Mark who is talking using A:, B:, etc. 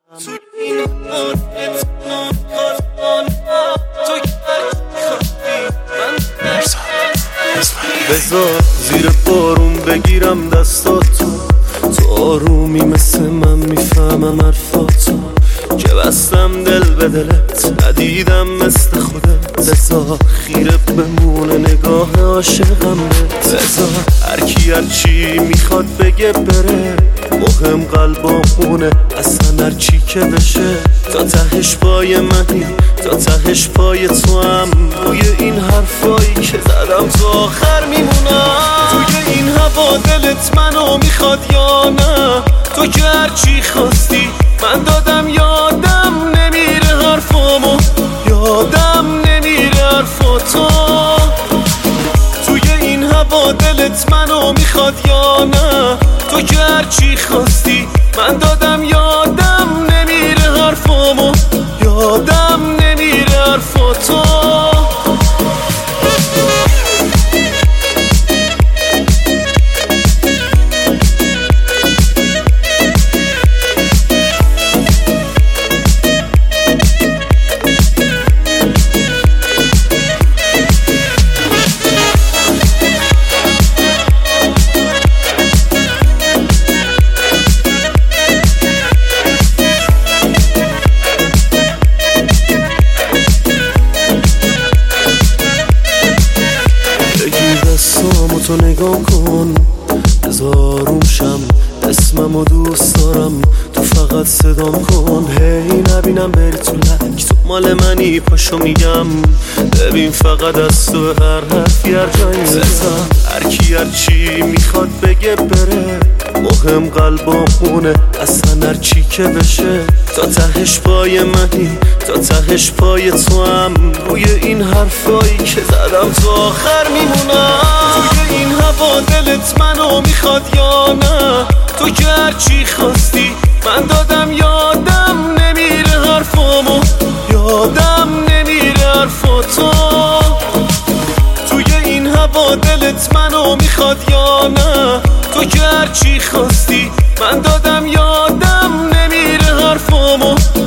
A: بذار زیر بارون بگیرم دستاتو، تو آرومی مثل من میفهمم حرفاتو، که بستم دل به دلت ندیدم مثل خودت. بذار خیره بمونه نگاه عاشقم بهت، بذار هرکی هرچی میخواد بگه بره، مهم قلبامونه اصلا هرچی که بشه. تا تهش پای منی، تا تهش پای تو هم، روی این حرفایی که زدم تو آخر میمونم. توی این هوا دلت منو میخواد یا نه؟ تو که هرچی خواستی من دادم، یادم نمیره حرفامو، یادم نمیره حرفاتو. توی این هوا دلت منو میخواد یا نه؟ تو که هرچی خواستی من دادم، یادم نمیره حرفامو، یادم نمیره حرفاتو. دستامو تو نگاه کن، بذاروم شم، اسممو دوست دارم، تو فقط صدام کن. هی نبینم بری تو لک، تو مال منی پاشو میگم، ببین فقط از تو هر حرفی هر جایی میزم. هرکی هرچی میخواد بگه بره، مهم قلبامونه اصلا هرچی که بشه. تا تهش پای منی، تا تهش پای تو هم، روی این حرفایی که زدم تو آخر میمونم. توی این هوا دلت منو میخواد یا نه؟ تو که هرچی خواستی من دادم، یادم نمیره حرفامو، یادم نمیره حرفاتو. توی این هوا دلت منو میخواد یا نه؟ تو که هرچی خواستی من دادم، یادم نمیره حرفامو.